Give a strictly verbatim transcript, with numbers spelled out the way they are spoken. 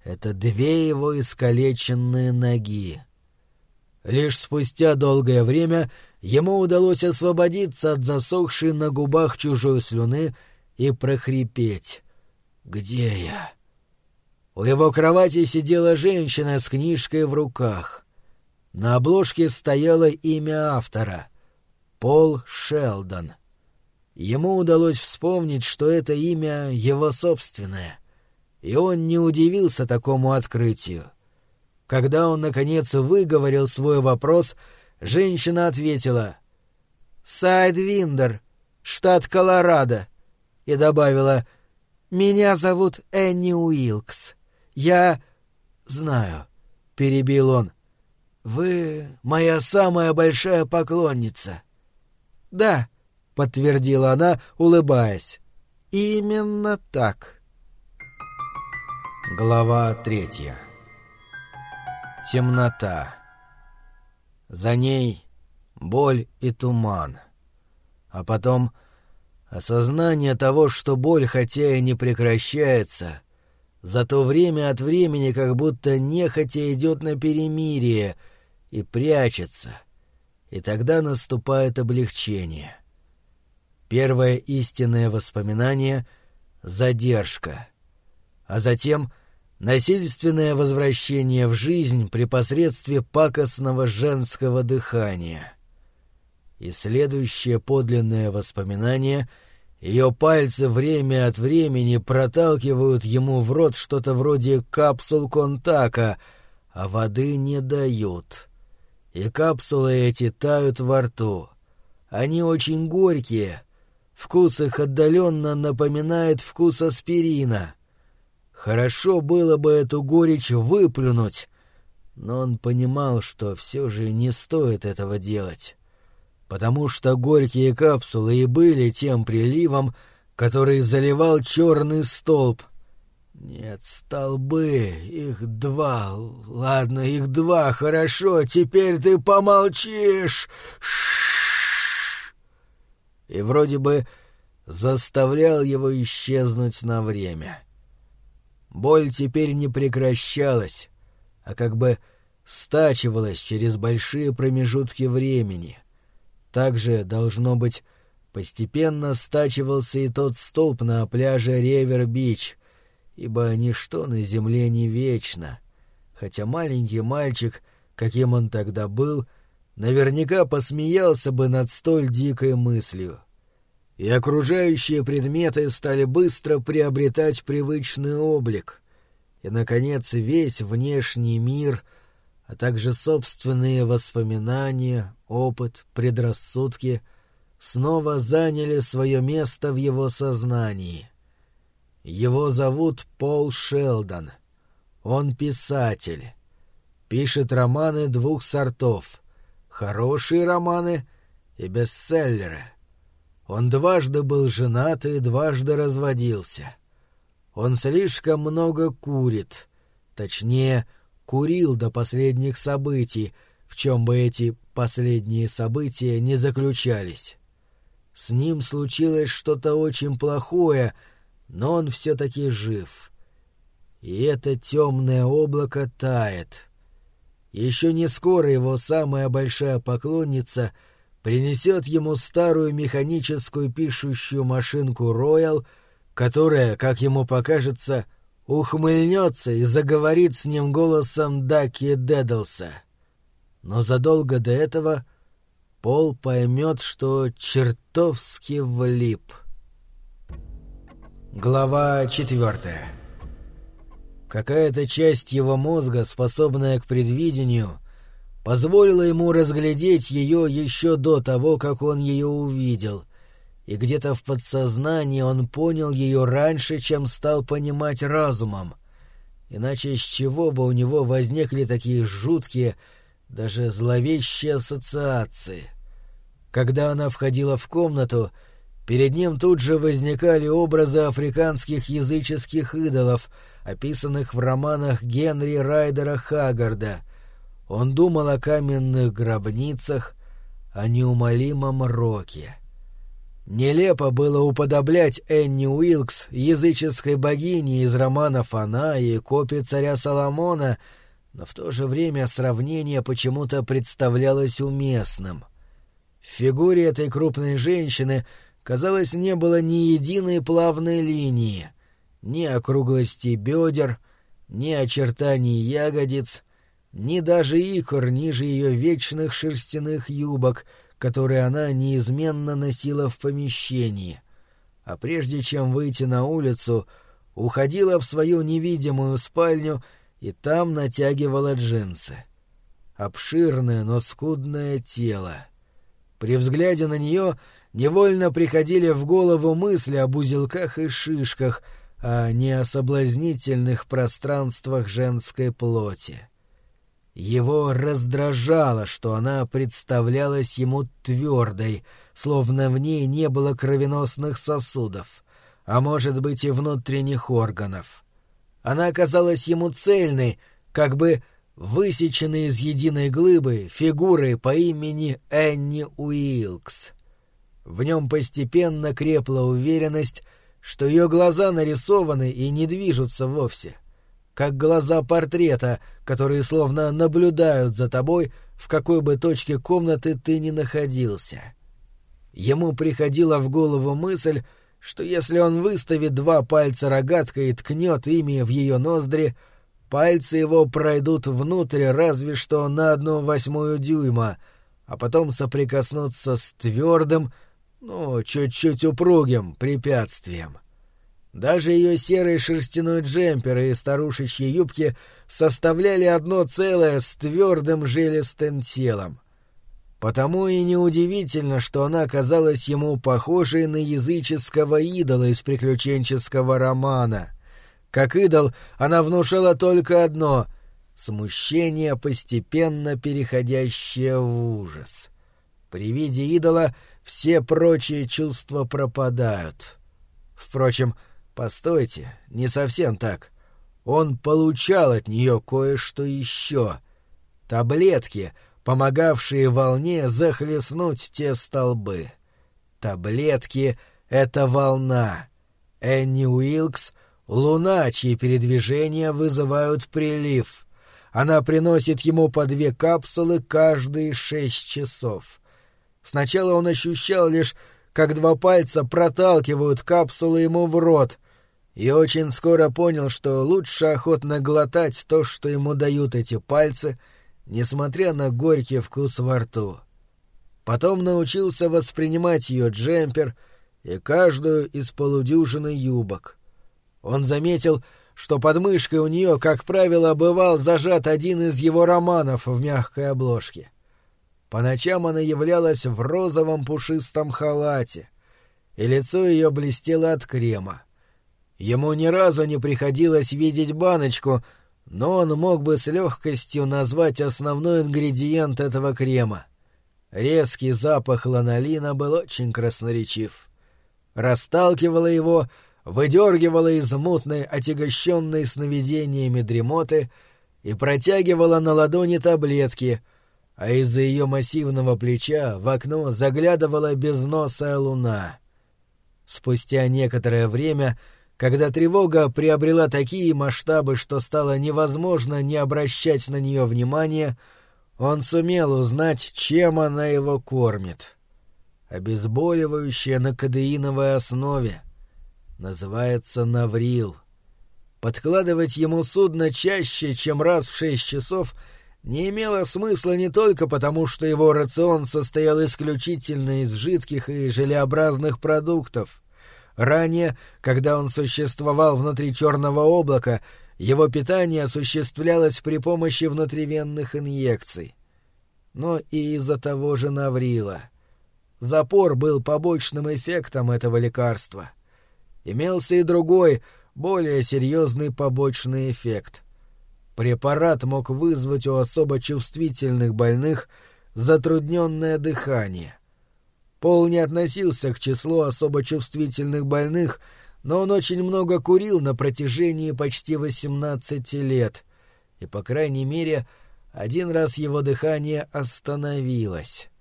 это две его искалеченные ноги. Лишь спустя долгое время ему удалось освободиться от засохшей на губах чужой слюны и прохрипеть: «Где я?». У его кровати сидела женщина с книжкой в руках. На обложке стояло имя автора — Пол Шелдон. Ему удалось вспомнить, что это имя его собственное, и он не удивился такому открытию. Когда он, наконец, выговорил свой вопрос, женщина ответила: «Сайдвиндер, штат Колорадо», и добавила: «Меня зовут Энни Уилкс. Я...» «Знаю», — перебил он. «Вы моя самая большая поклонница». «Да», — подтвердила она, улыбаясь. «Именно так». Глава третья. Темнота. За ней боль и туман. А потом осознание того, что боль, хотя и не прекращается, зато время от времени как будто нехотя идет на перемирие и прячется, и тогда наступает облегчение. Первое истинное воспоминание — задержка, а затем насильственное возвращение в жизнь при посредстве пакостного женского дыхания. И следующее подлинное воспоминание — ее пальцы время от времени проталкивают ему в рот что-то вроде капсул контака, а воды не дают. И капсулы эти тают во рту. Они очень горькие. Вкус их отдаленно напоминает вкус аспирина. Хорошо было бы эту горечь выплюнуть, но он понимал, что все же не стоит этого делать, потому что горькие капсулы и были тем приливом, который заливал черный столб. Нет, столбы, их два, ладно, их два, хорошо, теперь ты помолчишь. Ш-ш-ш. И вроде бы заставлял его исчезнуть на время. Боль теперь не прекращалась, а как бы стачивалась через большие промежутки времени. Также, должно быть, постепенно стачивался и тот столб на пляже Ривер-Бич, ибо ничто на земле не вечно, хотя маленький мальчик, каким он тогда был, наверняка посмеялся бы над столь дикой мыслью. И окружающие предметы стали быстро приобретать привычный облик, и, наконец, весь внешний мир, а также собственные воспоминания, опыт, предрассудки снова заняли свое место в его сознании. Его зовут Пол Шелдон. Он писатель. Пишет романы двух сортов — хорошие романы и бестселлеры. Он дважды был женат и дважды разводился. Он слишком много курит, точнее, курил до последних событий, в чем бы эти последние события не заключались. С ним случилось что-то очень плохое, но он все-таки жив. И это темное облако тает. Еще не скоро его самая большая поклонница принесет ему старую механическую пишущую машинку «Роял», которая, как ему покажется, ухмыльнется и заговорит с ним голосом Даки Дэддлса. Но задолго до этого Пол поймет, что чертовски влип. Глава четвертая. Какая-то часть его мозга, способная к предвидению, позволила ему разглядеть ее еще до того, как он ее увидел, и где-то в подсознании он понял ее раньше, чем стал понимать разумом. Иначе с чего бы у него возникли такие жуткие, даже зловещие ассоциации? Когда она входила в комнату, перед ним тут же возникали образы африканских языческих идолов, описанных в романах Генри Райдера Хаггарда. Он думал о каменных гробницах, о неумолимом роке. Нелепо было уподоблять Энни Уилкс языческой богине из романа Фана и копии царя Соломона, но в то же время сравнение почему-то представлялось уместным. В фигуре этой крупной женщины, казалось, не было ни единой плавной линии, ни округлости бедер, ни очертаний ягодиц, ни даже икр ниже ее вечных шерстяных юбок, которые она неизменно носила в помещении, а прежде чем выйти на улицу, уходила в свою невидимую спальню и там натягивала джинсы. Обширное, но скудное тело. При взгляде на нее невольно приходили в голову мысли об узелках и шишках, а не о соблазнительных пространствах женской плоти. Его раздражало, что она представлялась ему твердой, словно в ней не было кровеносных сосудов, а может быть и внутренних органов. Она казалась ему цельной, как бы высеченной из единой глыбы фигурой по имени Энни Уилкс. В нем постепенно крепла уверенность, что ее глаза нарисованы и не движутся вовсе, как глаза портрета, которые словно наблюдают за тобой, в какой бы точке комнаты ты ни находился. Ему приходила в голову мысль, что если он выставит два пальца рогаткой и ткнет ими в ее ноздри, пальцы его пройдут внутрь разве что на одну восьмую дюйма, а потом соприкоснутся с твердым, ну, чуть-чуть упругим препятствием. Даже ее серый шерстяной джемпер и старушечьи юбки составляли одно целое с твердым жилистым телом. Потому и неудивительно, что она казалась ему похожей на языческого идола из приключенческого романа. Как идол она внушала только одно — смущение, постепенно переходящее в ужас. При виде идола все прочие чувства пропадают. Впрочем, постойте, не совсем так. Он получал от нее кое-что еще. Таблетки, помогавшие волне захлестнуть те столбы. Таблетки — это волна. Энни Уилкс — луна, чьи передвижения вызывают прилив. Она приносит ему по две капсулы каждые шесть часов. Сначала он ощущал лишь, как два пальца проталкивают капсулы ему в рот, и очень скоро понял, что лучше охотно глотать то, что ему дают эти пальцы, несмотря на горький вкус во рту. Потом научился воспринимать ее джемпер и каждую из полудюжины юбок. Он заметил, что под мышкой у нее, как правило, бывал зажат один из его романов в мягкой обложке. По ночам она являлась в розовом пушистом халате, и лицо ее блестело от крема. Ему ни разу не приходилось видеть баночку, но он мог бы с легкостью назвать основной ингредиент этого крема. Резкий запах ланолина был очень красноречив. Расталкивала его, выдергивала из мутной, отягощенной сновидениями дремоты и протягивала на ладони таблетки, а из-за ее массивного плеча в окно заглядывала безносая луна. Спустя некоторое время, когда тревога приобрела такие масштабы, что стало невозможно не обращать на нее внимания, он сумел узнать, чем она его кормит. Обезболивающее на кадеиновой основе. Называется наврил. Подкладывать ему судно чаще, чем раз в шесть часов, не имело смысла не только потому, что его рацион состоял исключительно из жидких и желеобразных продуктов. Ранее, когда он существовал внутри черного облака, его питание осуществлялось при помощи внутривенных инъекций. Но и из-за того же наврила. Запор был побочным эффектом этого лекарства. Имелся и другой, более серьезный побочный эффект. Препарат мог вызвать у особо чувствительных больных затрудненное дыхание. Пол не относился к числу особо чувствительных больных, но он очень много курил на протяжении почти восемнадцати лет, и, по крайней мере, один раз его дыхание остановилось.